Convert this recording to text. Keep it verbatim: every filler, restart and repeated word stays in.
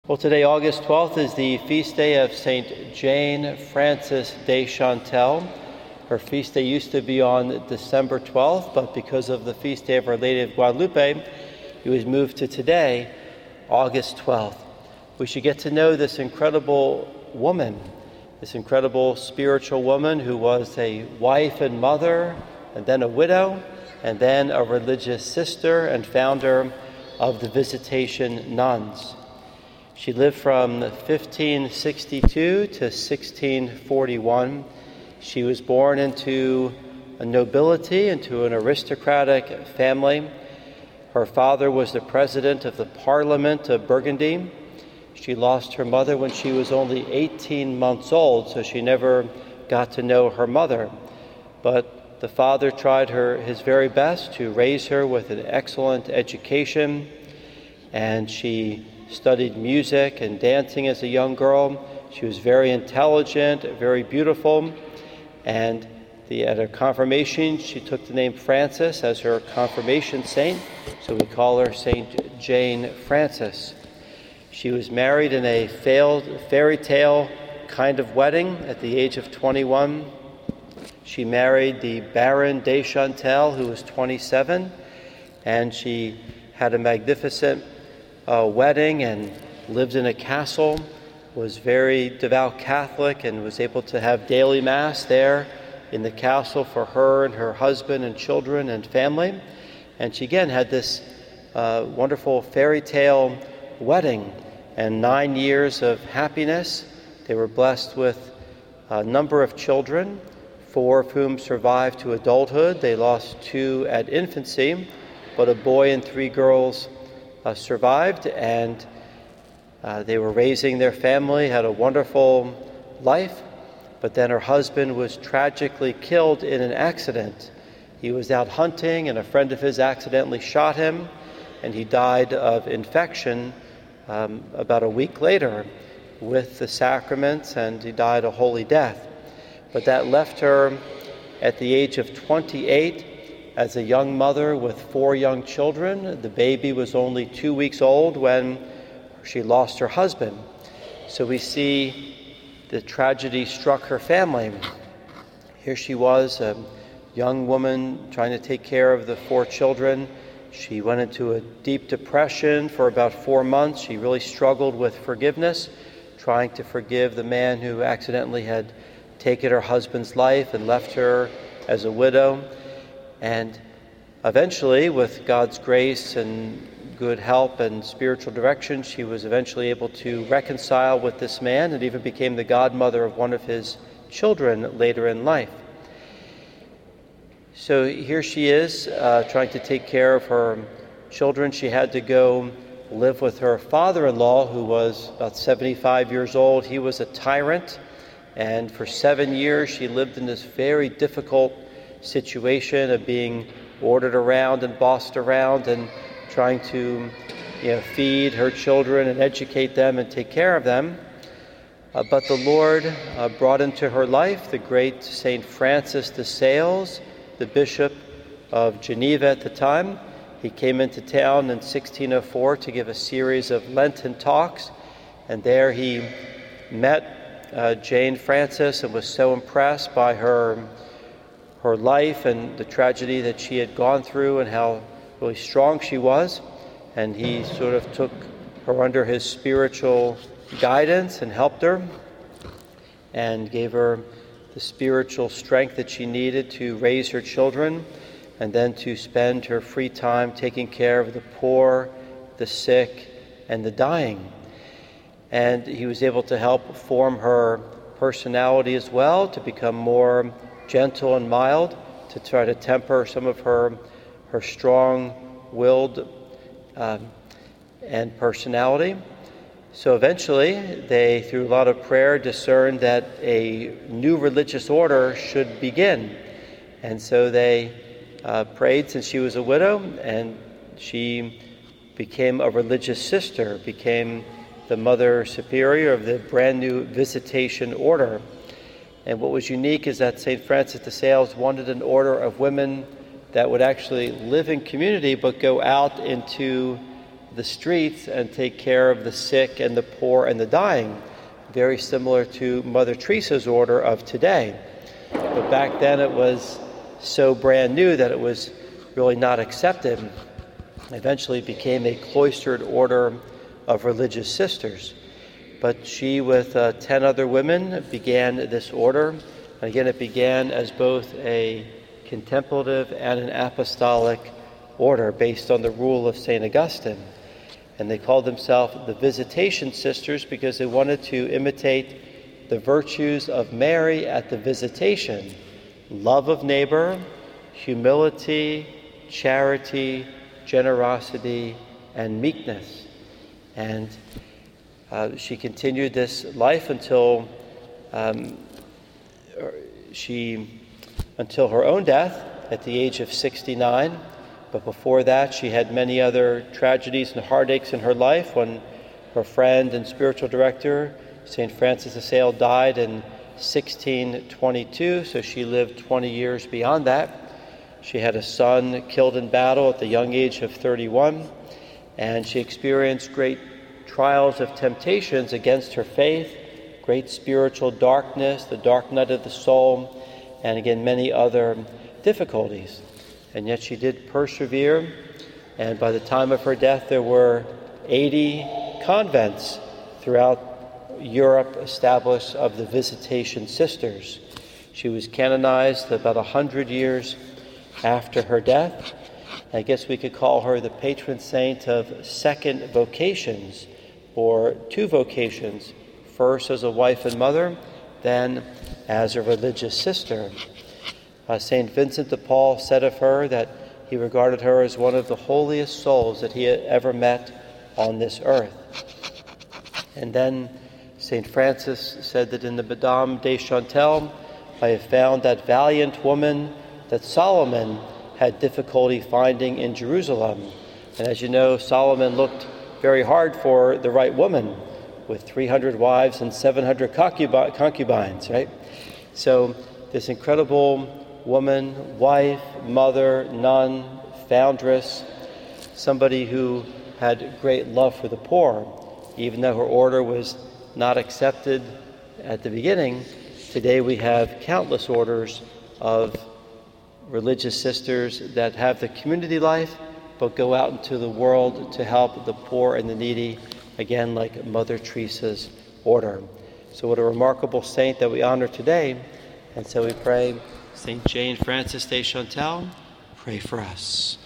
Well, today, August twelfth, is the feast day of Saint Jane Frances de Chantal. Her feast day used to be on December twelfth, but because of the feast day of Our Lady of Guadalupe, it was moved to today, August twelfth. We should get to know this incredible woman, this incredible spiritual woman who was a wife and mother, and then a widow, and then a religious sister and founder of the Visitation Nuns. She lived from fifteen sixty-two to sixteen forty-one. She was born into a nobility, into an aristocratic family. Her father was the president of the Parliament of Burgundy. She lost her mother when she was only eighteen months old, so she never got to know her mother. But the father tried her his very best to raise her with an excellent education, and she studied music and dancing as a young girl. She was very intelligent, very beautiful, and the, at her confirmation, she took the name Frances as her confirmation saint, so we call her Saint Jane Frances. She was married in a failed fairy tale kind of wedding at the age of twenty-one. She married the Baron de Chantal, who was twenty-seven, and she had a magnificent Uh, wedding and lived in a castle, was very devout Catholic, and was able to have daily mass there in the castle for her and her husband and children and family. And she again had this uh, wonderful fairy tale wedding and nine years of happiness. They were blessed with a number of children, four of whom survived to adulthood. They lost two at infancy, but a boy and three girls Uh, survived, and uh, they were raising their family, had a wonderful life, but then her husband was tragically killed in an accident. He was out hunting, and a friend of his accidentally shot him, and he died of infection um, about a week later with the sacraments, and he died a holy death. But that left her at the age of twenty-eight as a young mother with four young children. The baby was only two weeks old when she lost her husband. So we see the tragedy struck her family. Here she was, a young woman trying to take care of the four children. She went into a deep depression for about four months. She really struggled with forgiveness, trying to forgive the man who accidentally had taken her husband's life and left her as a widow. And eventually, with God's grace and good help and spiritual direction, she was eventually able to reconcile with this man and even became the godmother of one of his children later in life. So here she is, uh, trying to take care of her children. She had to go live with her father-in-law, who was about seventy-five years old. He was a tyrant, and for seven years she lived in this very difficult situation of being ordered around and bossed around and trying to, you know, feed her children and educate them and take care of them. Uh, but the Lord uh, brought into her life the great Saint Francis de Sales, the Bishop of Geneva at the time. He came into town in sixteen oh four to give a series of Lenten talks, and there he met uh, Jane Frances and was so impressed by her her life and the tragedy that she had gone through and how really strong she was. And he sort of took her under his spiritual guidance and helped her and gave her the spiritual strength that she needed to raise her children and then to spend her free time taking care of the poor, the sick, and the dying. And he was able to help form her personality as well, to become more gentle and mild, to try to temper some of her her strong-willed um, and personality. So eventually, they, through a lot of prayer, discerned that a new religious order should begin. And so they uh, prayed since she was a widow, and she became a religious sister, became the Mother Superior of the brand new Visitation Order. And what was unique is that Saint Francis de Sales wanted an order of women that would actually live in community but go out into the streets and take care of the sick and the poor and the dying, very similar to Mother Teresa's order of today. But back then it was so brand new that it was really not accepted. Eventually became a cloistered order of religious sisters. But she, with uh, ten other women, began this order. And again, it began as both a contemplative and an apostolic order based on the rule of Saint Augustine. And they called themselves the Visitation Sisters because they wanted to imitate the virtues of Mary at the Visitation: love of neighbor, humility, charity, generosity, and meekness. And uh, she continued this life until um, she, until her own death at the age of sixty-nine. But before that, she had many other tragedies and heartaches in her life when her friend and spiritual director, Saint Francis of Sales, died in sixteen twenty-two, so she lived twenty years beyond that. She had a son killed in battle at the young age of thirty-one, and she experienced great trials of temptations against her faith, great spiritual darkness, the dark night of the soul, and again, many other difficulties. And yet she did persevere, and by the time of her death there were eighty convents throughout Europe established of the Visitation Sisters. She was canonized about a hundred years after her death. I guess we could call her the patron saint of second vocations, or two vocations, first as a wife and mother, then as a religious sister. Uh, Saint Vincent de Paul said of her that he regarded her as one of the holiest souls that he had ever met on this earth. And then Saint Francis said that in the Madame de Chantal, I have found that valiant woman that Solomon had difficulty finding in Jerusalem. And as you know, Solomon looked very hard for the right woman with three hundred wives and seven hundred concubi- concubines, right? So this incredible woman, wife, mother, nun, foundress, somebody who had great love for the poor. Even though her order was not accepted at the beginning, today we have countless orders of religious sisters that have the community life but go out into the world to help the poor and the needy, again, like Mother Teresa's order. So what a remarkable saint that we honor today. And so we pray, Saint Jane Frances de Chantal, pray for us.